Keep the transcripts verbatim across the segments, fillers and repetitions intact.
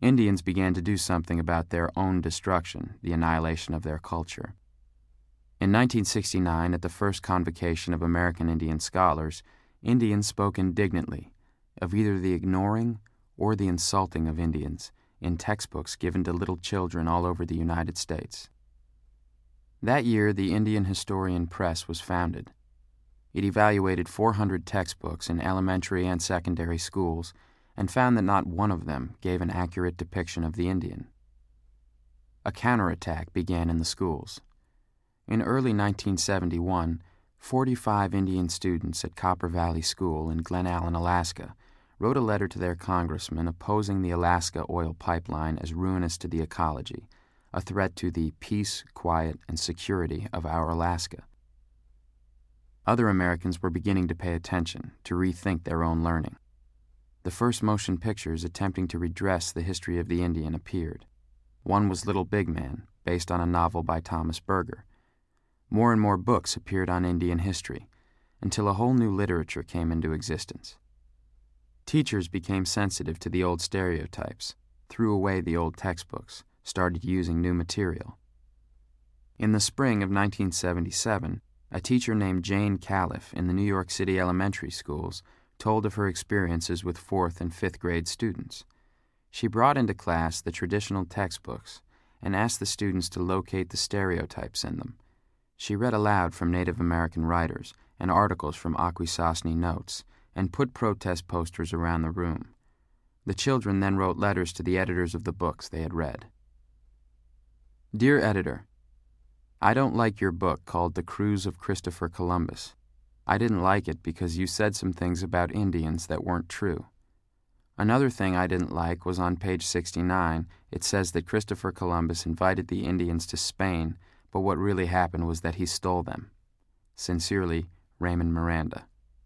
Indians began to do something about their own destruction, the annihilation of their culture. In nineteen sixty-nine, at the first convocation of American Indian scholars, Indians spoke indignantly of either the ignoring or the insulting of Indians in textbooks given to little children all over the United States. That year, the Indian Historian Press was founded. It evaluated four hundred textbooks in elementary and secondary schools and found that not one of them gave an accurate depiction of the Indian. A counterattack began in the schools. In early nineteen seventy-one, forty-five Indian students at Copper Valley School in Glen Allen, Alaska, wrote a letter to their congressman opposing the Alaska oil pipeline as ruinous to the ecology, a threat to the peace, quiet, and security of our Alaska. Other Americans were beginning to pay attention, to rethink their own learning. The first motion pictures attempting to redress the history of the Indian appeared. One was Little Big Man, based on a novel by Thomas Berger. More and more books appeared on Indian history, until a whole new literature came into existence. Teachers became sensitive to the old stereotypes, threw away the old textbooks, started using new material. In the spring of nineteen seventy-seven, a teacher named Jane Califf in the New York City elementary schools told of her experiences with fourth and fifth grade students. She brought into class the traditional textbooks and asked the students to locate the stereotypes in them. She read aloud from Native American writers and articles from Akwesasne Notes and put protest posters around the room. The children then wrote letters to the editors of the books they had read. Dear Editor, I don't like your book called The Cruise of Christopher Columbus. I didn't like it because you said some things about Indians that weren't true. Another thing I didn't like was on page sixty-nine, it says that Christopher Columbus invited the Indians to Spain, but what really happened was that he stole them. Sincerely, Raymond Miranda.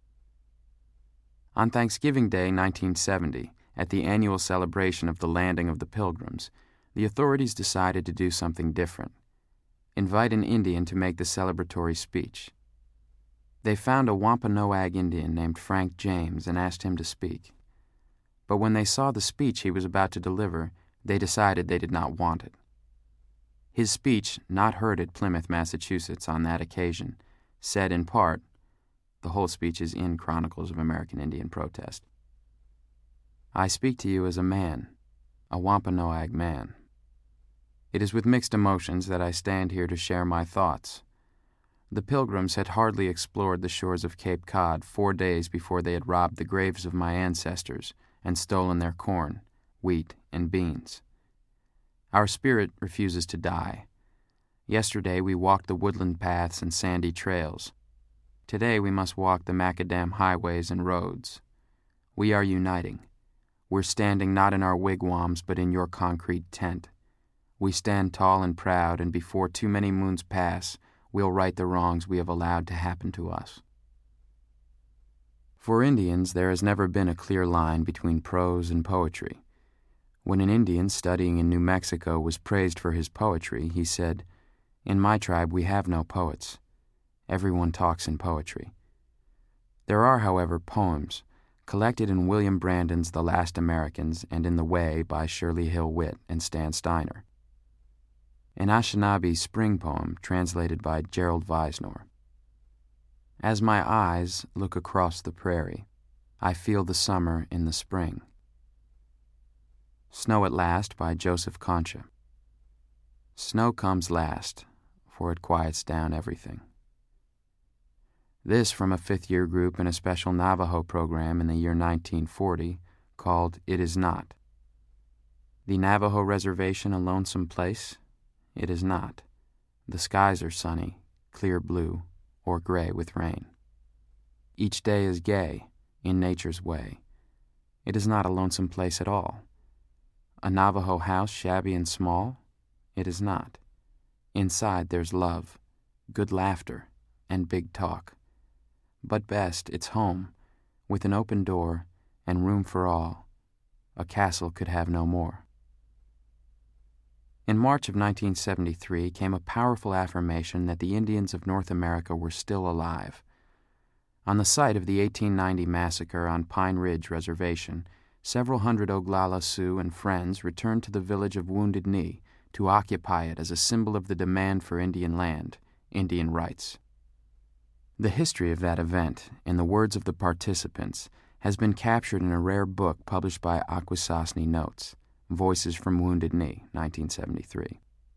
On Thanksgiving Day nineteen seventy, at the annual celebration of the landing of the Pilgrims, the authorities decided to do something different. Invite an Indian to make the celebratory speech. They found a Wampanoag Indian named Frank James and asked him to speak. But when they saw the speech he was about to deliver, they decided they did not want it. His speech, not heard at Plymouth, Massachusetts on that occasion, said in part, the whole speech is in Chronicles of American Indian Protest, I speak to you as a man, a Wampanoag man. It is with mixed emotions that I stand here to share my thoughts. The Pilgrims had hardly explored the shores of Cape Cod four days before they had robbed the graves of my ancestors and stolen their corn, wheat, and beans. Our spirit refuses to die. Yesterday we walked the woodland paths and sandy trails. Today we must walk the macadam highways and roads. We are uniting. We're standing not in our wigwams but in your concrete tent. We stand tall and proud, and before too many moons pass, we'll right the wrongs we have allowed to happen to us. For Indians, there has never been a clear line between prose and poetry. When an Indian studying in New Mexico was praised for his poetry, he said, "In my tribe we have no poets. Everyone talks in poetry." There are, however, poems, collected in William Brandon's The Last Americans and in The Way by Shirley Hill Witt and Stan Steiner. An Anishinaabe spring poem translated by Gerald Weisnor. As my eyes look across the prairie, I feel the summer in the spring. Snow at Last by Joseph Concha. Snow comes last, for it quiets down everything. This from a fifth-year group in a special Navajo program in the year nineteen forty called It Is Not. The Navajo Reservation a lonesome place? It is not. The skies are sunny, clear blue, or gray with rain. Each day is gay, in nature's way. It is not a lonesome place at all. A Navajo house shabby and small? It is not. Inside there's love, good laughter, and big talk. But best, it's home, with an open door and room for all. A castle could have no more. In March of nineteen seventy-three came a powerful affirmation that the Indians of North America were still alive. On the site of the eighteen ninety massacre on Pine Ridge Reservation, several hundred Oglala Sioux and friends returned to the village of Wounded Knee to occupy it as a symbol of the demand for Indian land, Indian rights. The history of that event, in the words of the participants, has been captured in a rare book published by Akwesasne Notes, Voices from Wounded Knee, nineteen seventy-three.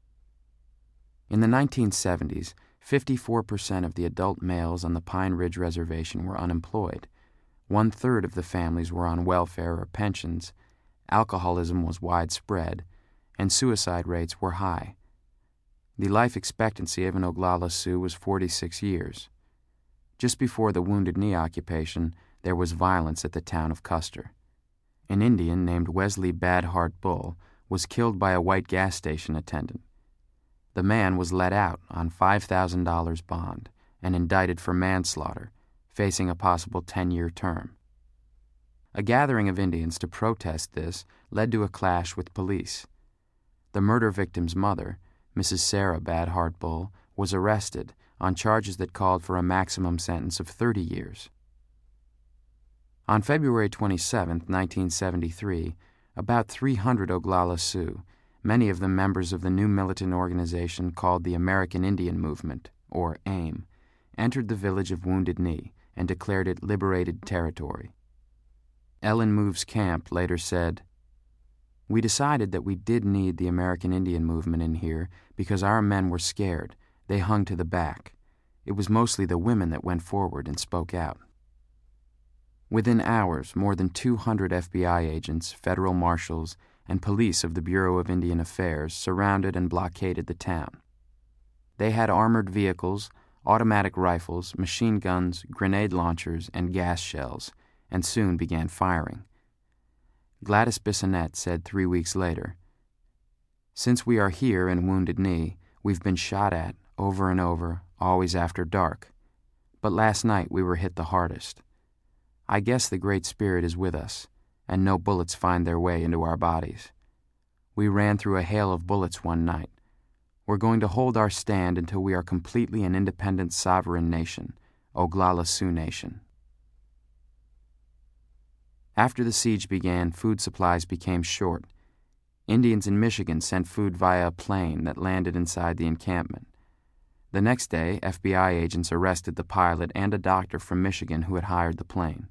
In the nineteen seventies, fifty-four percent of the adult males on the Pine Ridge Reservation were unemployed. One-third of the families were on welfare or pensions, alcoholism was widespread, and suicide rates were high. The life expectancy of an Oglala Sioux was forty-six years. Just before the Wounded Knee occupation, there was violence at the town of Custer. An Indian named Wesley Bad Heart Bull was killed by a white gas station attendant. The man was let out on five thousand dollars bond and indicted for manslaughter, facing a possible ten-year term. A gathering of Indians to protest this led to a clash with police. The murder victim's mother, Missus Sarah Bad Heart Bull, was arrested on charges that called for a maximum sentence of thirty years. On February twenty-seventh, nineteen seventy-three, about three hundred Oglala Sioux, many of them members of the new militant organization called the American Indian Movement, or AIM, entered the village of Wounded Knee and declared it liberated territory. Ellen Move's camp later said, "We decided that we did need the American Indian Movement in here because our men were scared. They hung to the back. It was mostly the women that went forward and spoke out." Within hours, more than two hundred F B I agents, federal marshals, and police of the Bureau of Indian Affairs surrounded and blockaded the town. They had armored vehicles, automatic rifles, machine guns, grenade launchers, and gas shells, and soon began firing. Gladys Bissonnette said three weeks later, "Since we are here in Wounded Knee, we've been shot at over and over, always after dark. But last night we were hit the hardest. I guess the Great Spirit is with us, and no bullets find their way into our bodies. We ran through a hail of bullets one night. We're going to hold our stand until we are completely an independent sovereign nation, Oglala Sioux Nation." After the siege began, food supplies became short. Indians in Michigan sent food via a plane that landed inside the encampment. The next day, F B I agents arrested the pilot and a doctor from Michigan who had hired the plane.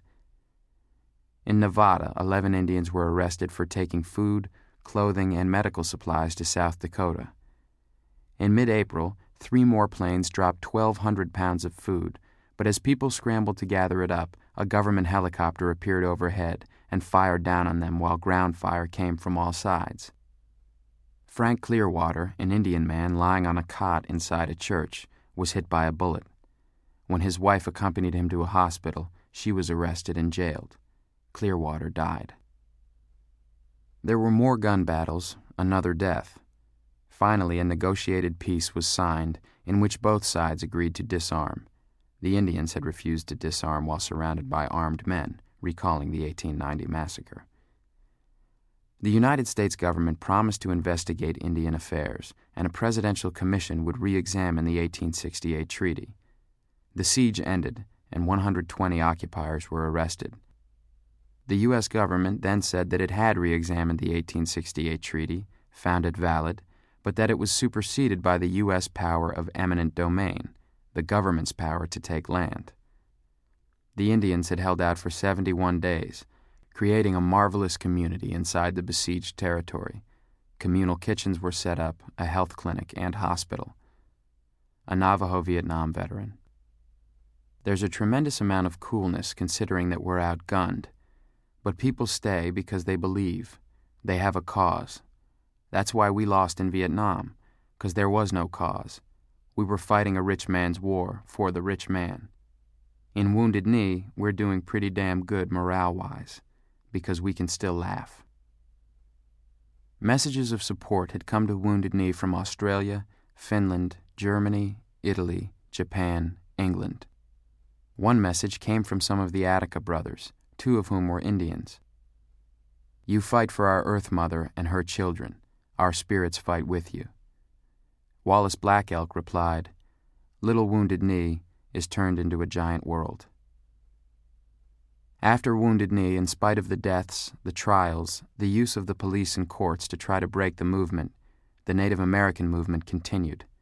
In Nevada, eleven Indians were arrested for taking food, clothing, and medical supplies to South Dakota. In mid-April, three more planes dropped twelve hundred pounds of food, but as people scrambled to gather it up, a government helicopter appeared overhead and fired down on them while ground fire came from all sides. Frank Clearwater, an Indian man lying on a cot inside a church, was hit by a bullet. When his wife accompanied him to a hospital, she was arrested and jailed. Clearwater died. There were more gun battles, another death. Finally, a negotiated peace was signed in which both sides agreed to disarm. The Indians had refused to disarm while surrounded by armed men, recalling the eighteen ninety massacre. The United States government promised to investigate Indian affairs, and a presidential commission would re-examine the eighteen sixty-eight treaty. The siege ended, and one hundred twenty occupiers were arrested. The U S government then said that it had re-examined the eighteen sixty-eight treaty, found it valid, but that it was superseded by the U S power of eminent domain, the government's power to take land. The Indians had held out for seventy-one days, creating a marvelous community inside the besieged territory. Communal kitchens were set up, a health clinic, and hospital. A Navajo Vietnam veteran. "There's a tremendous amount of coolness considering that we're outgunned. But people stay because they believe. They have a cause. That's why we lost in Vietnam, because there was no cause. We were fighting a rich man's war for the rich man. In Wounded Knee, we're doing pretty damn good morale-wise, because we can still laugh." Messages of support had come to Wounded Knee from Australia, Finland, Germany, Italy, Japan, England. One message came from some of the Attica brothers, two of whom were Indians. "You fight for our Earth Mother and her children. Our spirits fight with you." Wallace Black Elk replied, "Little Wounded Knee is turned into a giant world." After Wounded Knee, in spite of the deaths, the trials, the use of the police and courts to try to break the movement, the Native American movement continued.